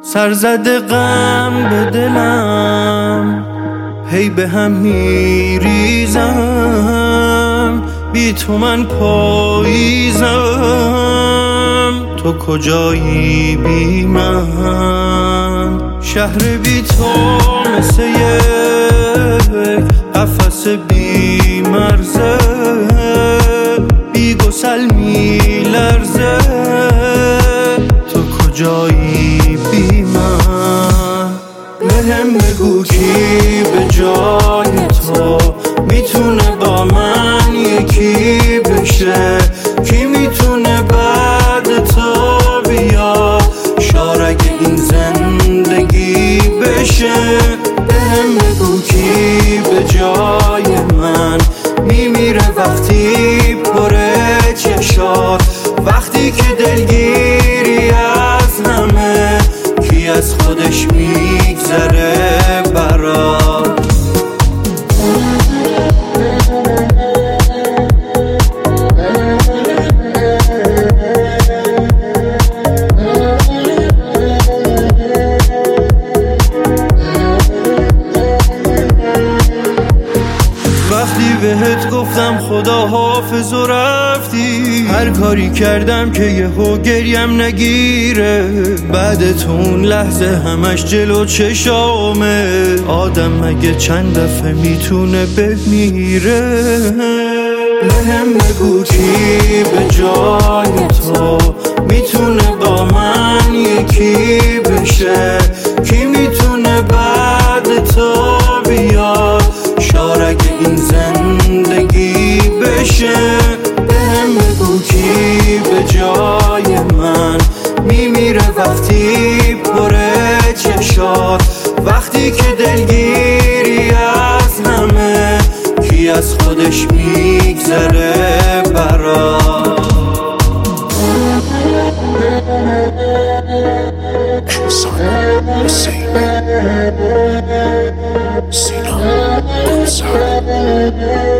سرزده غم به دلم هی به هم میریزم، بی تو من پاییزم، تو کجایی بی من؟ شهر بی تو مثل یک قفس بی مرزه، بی گسل می لرزه، تو کجایی بی من؟ بهم بگو کی به جای تو میتونه با من یکی بشه، کی میتونه بعد تو بیا شارگ این زندگی بشه. بهم بگو کی به جای من میمیره وقتی پره چشات، وقتی که دلگیری از همه، کی از خودش میگذره برات؟ وقتی بهت گفتم خدا حافظ و رفتی، هر کاری کردم که یهو گریم نگیره، بعد تو اون لحظه همش جلو چشامه، آدم مگه چند دفعه میتونه بمیره؟ بهم بگو کی به جای تو میتونه با من یکی بشه، کی میتونه بعد تو بیاد شارگ این زندگی بشه. بهم بگو کی به جای من میمیره وقتی پره چشات، وقتی که دلگیری از همه، کی از خودش میگذره برات؟ Sina,